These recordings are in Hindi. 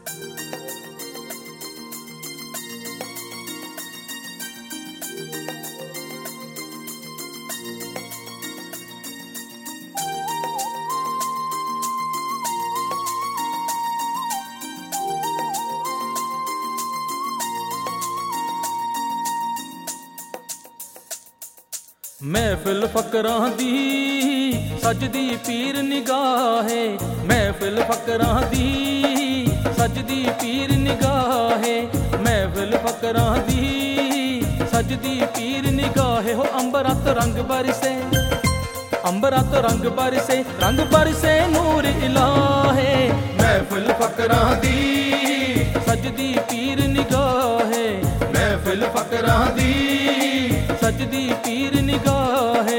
महफिल फकरां दी सजदी पीर निगाहे, महफिल फकरां दी सजदी पीर निगाहे, महफिल फकरां दी सजदी पीर निगाहे। हो अंबरात रंग बरसे, अंबरात रंग बरसे नूर इलाहे, महफिल फकरां दी सजदी पीर निगाहे, महफिल फकरां दी सजदी पीर निगाहे।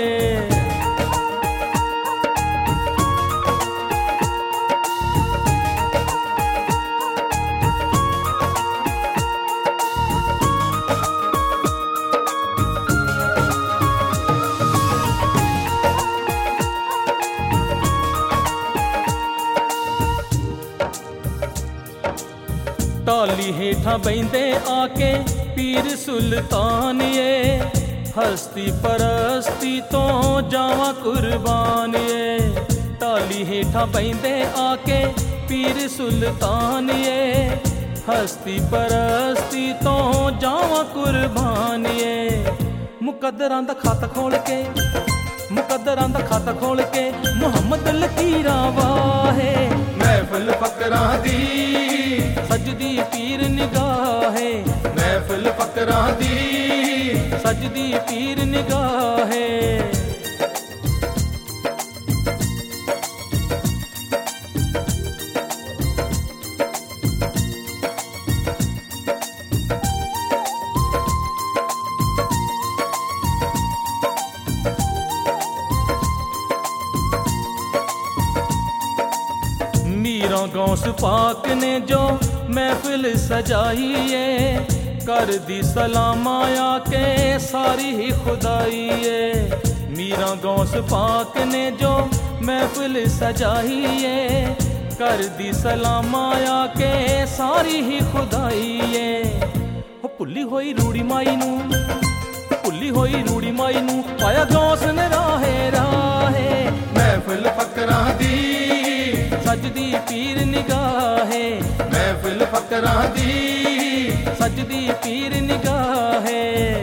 टाली हेठा बहिंदे आके पीर सुल्तान ये, हस्ती परस्ती तो जावा कुर्बान ये। टाली हेठा बहिंदे आके पीर सुल्तान ये, हस्ती परस्ती तो जावा कुर्बान ये। मुकद्दरां दा खाता खोल के, मुकद्दरां दा खाता खोल के मुहम्मद लकीरां वाहे, महफिल फकरां दी सजदी पीर निगाहे, महफिल फकरां दी सजदी पीर निगाहे। मीरा गौस पाक ने जो महफिल सजाई है, कर दी सलाम आया के सारी ही खुदाई है। मीरा गौस पाक ने जो महफिल सजाई है, कर दी सलाम आया के सारी ही खुदाई है। हो भुल्ली होई रूड़ी माई नू, भुल्ली होई रूड़ी माई नू पाया गौस ने राहे राहे, महफिल फकरां दी सजदी पीर निगाहे, महफिल फकरां दी सजदी पीर निगाहे।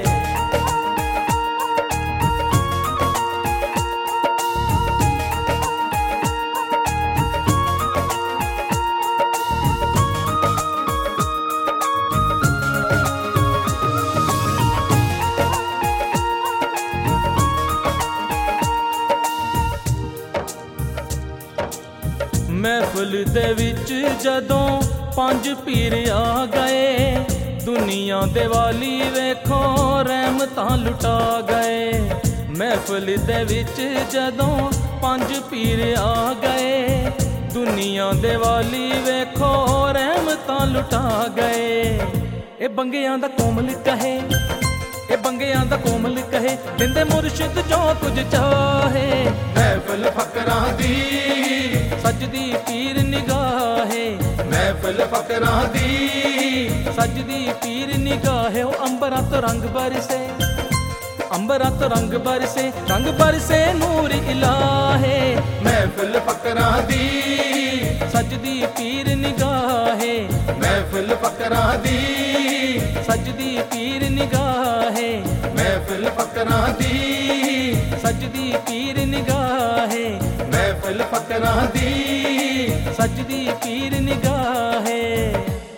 महफिल दे विच जदों पंज पीर आ गए, दुनिया दे वाली वेखो रहमतां लुटा गए। महफिल दे विच जदों पंज पीर आ गए, दुनिया दे वाली वेखो रहमतां लुटा गए। ए बंगियां दा कोमल कहे, ए बंगियां दा कोमल कहे दिंदे मुर्शिद जो कुछ चाहे, महफिल फकरां दी सजदी पीर निगाहे, महफिल फकरां दी सजदी पीर निगाहे। ओ अंबरात रंग बरसे, अंबरात रंग बरसे नूर इलाहे, महफिल फकरां दी सजदी पीर निगाहे, महफिल फकरां दी सजदी पीर निगाहे, महफिल फकरां दी सजदी पीर निगाहे, महफिल फकरां दी सजदी पीर निगाहे।